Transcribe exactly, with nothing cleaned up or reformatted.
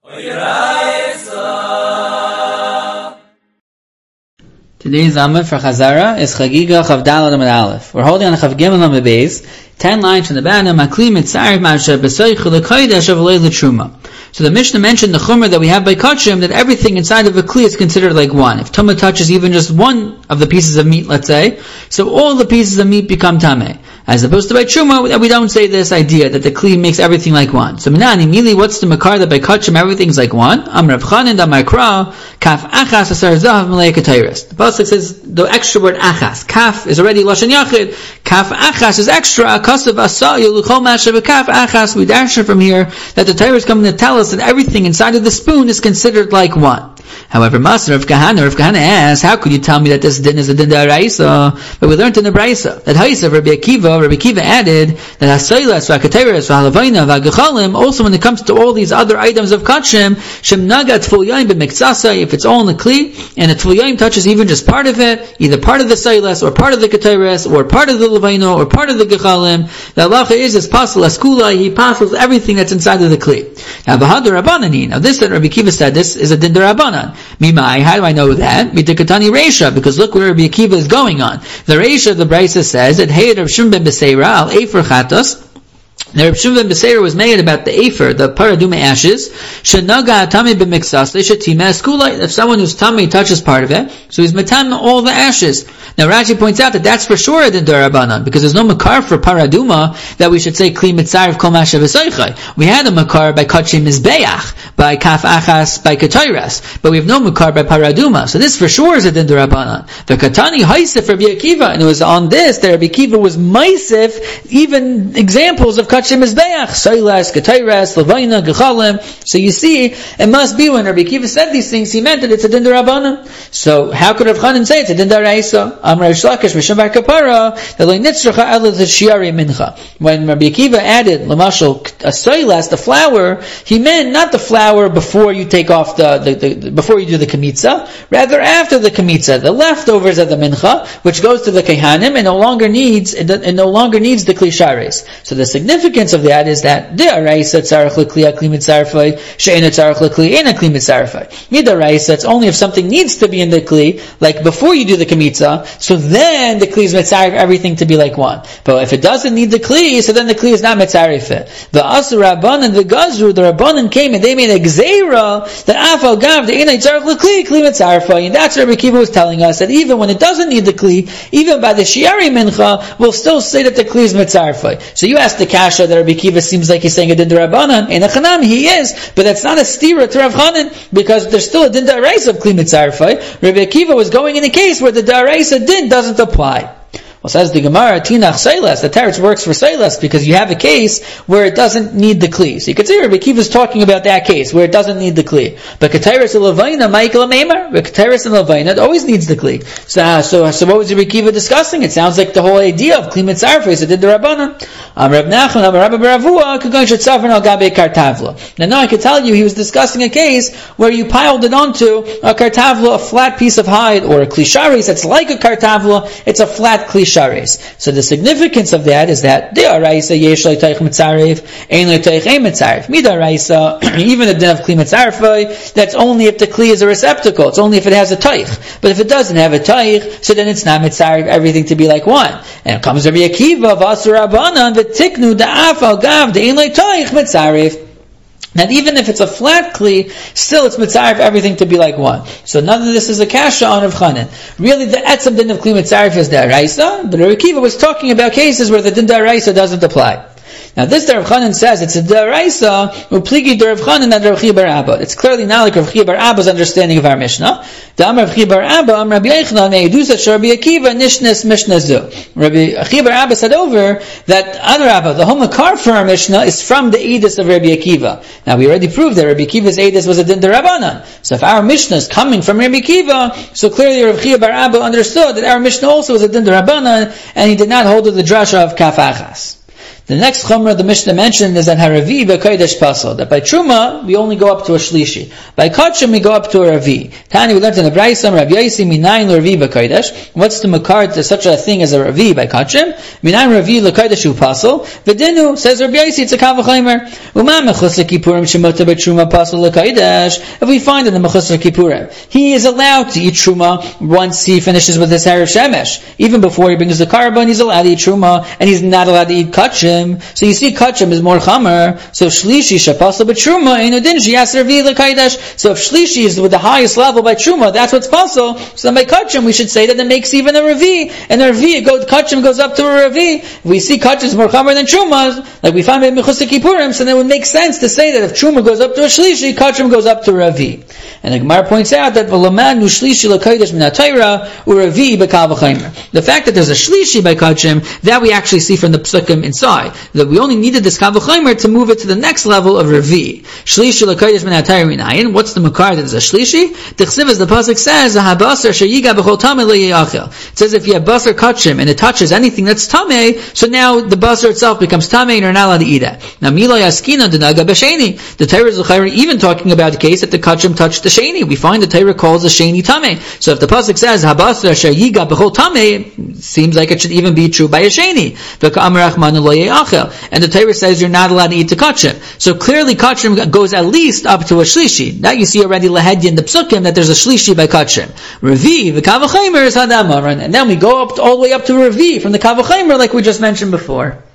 Today's Amud for Chazara is Chagiga Chav Daled Amud Aleph. We're holding on Chav Gimel Amud Beis, ten lines from the bottom. Makli Mitzarif Masha B'Soich L'Kodesh Avolei L'Truma. So the Mishnah mentioned the Chumrah that we have by Kachim, that everything inside of a Kli is considered like one. If Tumah touches even just one of the pieces of meat, let's say, so all the pieces of meat become Tameh. As opposed to by Truma, we don't say this idea that the Kli makes everything like one. So Minani, Mili, what's the Makar that by Kachim everything's like one? Am Rav Chanan, da Makra, Kaf Achas Asar Zahav Malei Ketayres. The Pasuk says the extra word Achas. Kaf is already Lashon Yachid. Kaf Achas is extra. Kasav Asa Yeluchol Mashav Kaf Achas. We dash from here that the Torah is coming to tell us that everything inside of the spoon is considered like one. However, Master of Kahana, Rav Kahana asks, how could you tell me that this din is a din da'araisa? But we learned in the Braisa that Haisa, Rabbi Akiva, Rabbi Akiva added that Hasaylas, V'akateres, V'halavayna, V'agachalim, also when it comes to all these other items of Kachim, Shem Naga Tful Yaim B'miktsasa, if it's all in the Kli, and the Tful Yaim touches even just part of it, either part of the Saylas, or part of the Kateres, or part of the Levayna, or part of the Gechalim, the halacha is, is Pasal Askula, he passes everything that's inside of the Kli. Now, V'hadar Rabbanani, now this that Rabbi Akiva said, this is a din da'Rabbanan. Mimai, how do I know that? Mitakatani Reisha, because look where Rabbi Akiva is going on. The Reisha, the Braisa says that Hey Rav Shimon ben Beseira al Efer Chatos. Now Rav Shimon ben Beseira was made about the Efer, the paraduma ashes. Shenaga atami b'miksas le'shatima eskulai. If someone who's tummy touches part of it, so he's matam all the ashes. Now Rashi points out that that's for sure a din da'Rabbanan, because there's no makar for paraduma that we should say kli mitzarif kol masha v'soichai. We had a makar by kachim mizbeach, by kaf achas, by ketayras, but we have no makar by paraduma. So this for sure is a din da'Rabbanan. The katani haisif Rabbi Akiva, and it was on this that Rabbi Akiva was maisif even examples of kachim mizbeach, soilas, ketayras, levayna, gechalim. So you see, it must be when Rabbi Akiva said these things, he meant that it's a din da'Rabbanan. So how could Rav Chanan say it's a din da'Raisa? Amar Shlakish Misham Bar Kapara that lo nitzracha ela the shiari mincha. When Rabbi Akiva added lamashal a soilas, the flour, he meant not the flour before you take off the, the, the before you do the kamitza, rather after the kamitza, the leftovers of the mincha, which goes to the kehanim and no longer needs it, it no longer needs the kli shares. So the significance of that is that de'araisa tzarich lekli akli mitzarfai she'ena tzarich lekli ena kli mitzarfai. Midaraisa, it's only if something needs to be in the kli, like before you do the kamitza. So then the kli is mitzarif everything to be like one. But if it doesn't need the kli, so then the kli is not mitzarif it. The Asur Rabbanan, the Gazru, the Rabbanan came and they made a gzeira that afal gav the inay tzarif lekli kli mitzarifai. And that's what Rabbi Akiva was telling us, that even when it doesn't need the kli, even by the shiari mincha, we'll still say that the kli is mitzarifai. So you ask the kasha that Rabbi Akiva seems like he's saying a din d'Rabbanan. In a chanam he is, but that's not a stira to Rav Chanan, because there's still a din d'Araisa of kli mitzarifai. Rabbi Akiva was going in a case where the d'Araisa din doesn't apply. Well, says the Gemara, Tinach Seilas, the Teretz works for Seilas because you have a case where it doesn't need the Kli. So you can see Rabbi Akiva is talking about that case where it doesn't need the Kli. But Keteris and Levayna, Michael Amemar, but Keteris and Levayna, it always needs the Kli. So, uh, so, so what was Rabbi Akiva discussing? It sounds like the whole idea of Kli Mitzarfei, is it did the Rabbanan. Um, Rab Nachman, um, Rabbi Baravua, Kagon Shetzafan al Gabe Kartavla. Now, now I can tell you he was discussing a case where you piled it onto a Kartavla, a flat piece of hide, or a Kli Sharis that's like a Kartavla, it's a flat Kli Sharis. So the significance of that is that de'araisa yesh le'toich mitzarif, ein le'toich ein mitzarif. Midaraisa, even the din of kli mitzarifai, that's only if the kli is a receptacle. It's only if it has a toich. But if it doesn't have a toich, so then it's not mitzarif, everything to be like one. And it comes Rabbi Akiva, v'asur Rabbanan, v'tiknu da'af al gav, de'ein le'toich mitzarif. That even if it's a flat kli, still it's mitzarif everything to be like one. So none of this is a kasha on Rav Chanan. Really, the etzem din of kli mitzarif is da'araisa, but Rabbi Akiva was talking about cases where the din da'araisa doesn't apply. Now this Rav Chanan says it's a da'araisa upligi de Rav Chanan and Rav Chiya bar Abba. It's clearly not like Rav Chiya bar Abba's understanding of our Mishnah. The Amar Rav Chiya bar Abba, Am Rabbi Yochanan me'edusat shel Rabbi Akiva nishnes Mishnah zu. Rabbi Chiya bar Abba said over that Adarabba, the whole makar for our Mishnah is from the edus of Rabbi Akiva. Now we already proved that Rabbi Akiva's edus was a din d'Rabbanan. So if our Mishnah is coming from Rabbi Akiva, so clearly Rav Chiya bar Abba understood that our Mishnah also was a din d'Rabbanan, and he did not hold to the drasha of kaf achas. The next chumrah the Mishnah mentioned is that haravi v'kodesh pasal. That by truma we only go up to a shlishi. By kachim we go up to a ravi. Tani we learned in the Braisa Rav Yosi minayin l'ravi v'kodesh. What's the makar to such a thing as a ravi by kachim? Minayin ravi l'kodesh u pasal. V'dinu says Rav Yosi it's a kavachimer. Uma mechusar kippurim shemota b'truma pasal l'kodesh. If we find in the mechusar kippurim he is allowed to eat truma once he finishes with his erev shemesh. Even before he brings the carbon, he's allowed to eat truma, and he's not allowed to eat kachim. So you see, kachim is more chamer. So shlishi shapasal b'truma inudin sheyas ravi l'kaidash. So if shlishi is with the highest level by truma, that's what's possible. So then by kachim, we should say that it makes even a ravi, and a ravi it goes, kachim goes up to a ravi. If we see kachim is more chamer than truma, like we find in mechusar kippurim, so then it would make sense to say that if truma goes up to a shlishi, kachim goes up to a ravi. And the Gemara points out that v'lamanu shlishi l'kaidash min ha'Torah u'ravi b'kal v'chaimer. The fact that there's a shlishi by kachim, that we actually see from the psukim inside. That we only needed this kal v'chaimer to move it to the next level of ravi. Shlishi l'kaidash min ha'Torah minayin. What's the makar that is a shlishi? The chsiv, as the pasuk says, habasar sheyiga b'chol tamei le'yachil. It says if you have basar kachim and it touches anything that's tamei, so now the basar itself becomes tamei and you're not allowed to eat it. Now milay askina denaga b'sheni. The Torah is even talking about the case that the kachim touched the sheni. We find the Torah calls the sheni tamei. So if the pasuk says habasar sheyiga b'chol tamei, seems like it should even be true by a sheni. And the Torah says you're not allowed to eat the kachim. So clearly kachim goes at least up to a shlishi. Now you see already lahedya in the psukim that there's a shlishi by kachim. Ravi, the kavachimer is hadamar. And then we go up to, all the way up to Ravi from the kavachimer like we just mentioned before.